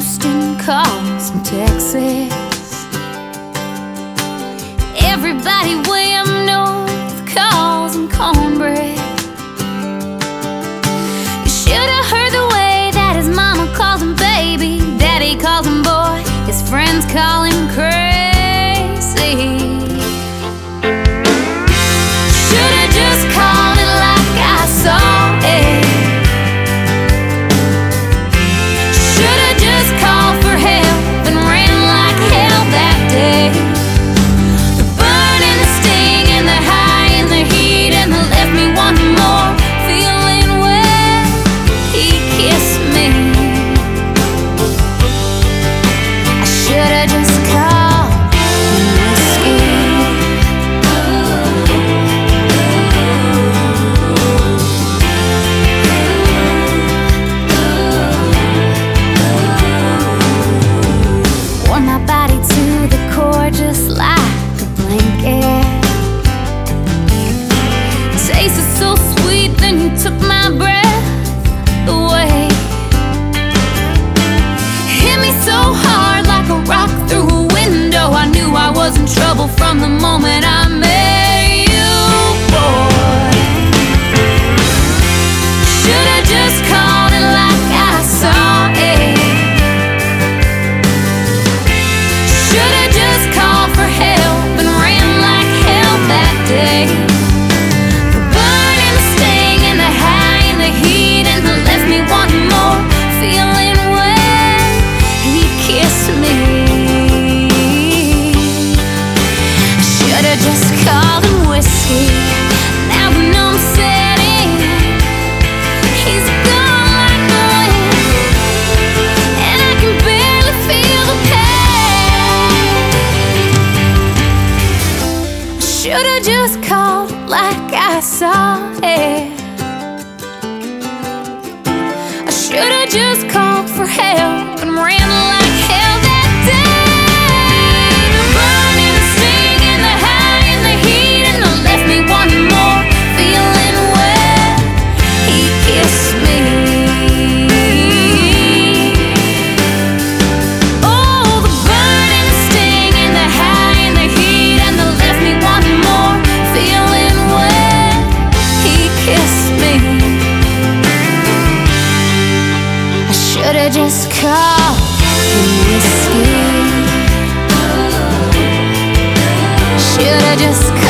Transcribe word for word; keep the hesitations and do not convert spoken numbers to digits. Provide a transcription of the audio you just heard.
Houston calls from Texas. Everybody way up north calls him cornbread. You should have heard the way that his mama calls him baby. Daddy calls him boy, his friends call him crazy. Should've just called it like I saw it. Should've just called for help and ran like hell that day. The burn and the sting and the high and the heat and the left me wanting more, feeling wet. He kissed me. I should've just called whiskey. Wore my body to the core just like a blanket. Tasted so sweet, then you took my breath away. Hit me so hard like a rock through a window. I knew I was in trouble from the moment I met you, boy. Should've just called it like I saw it. Should've just called for help and ran like hell that day. The burn and the sting and the high and the heat and the left me wanting more, feeling wet. He kissed me. Should've just called him whiskey. Now the numb set in. He's gone like the wind, and I can barely feel the pain. Should've just called like I saw it. I should've just called for help and ran like hell that day. The burn and the sting and the high and the heat and the left me wanting more, feeling wet. He kissed me. Oh, the burn and the sting and the high and the heat and the left me wanting more, feeling wet. He kissed me. I should've just called him whiskey. Should've just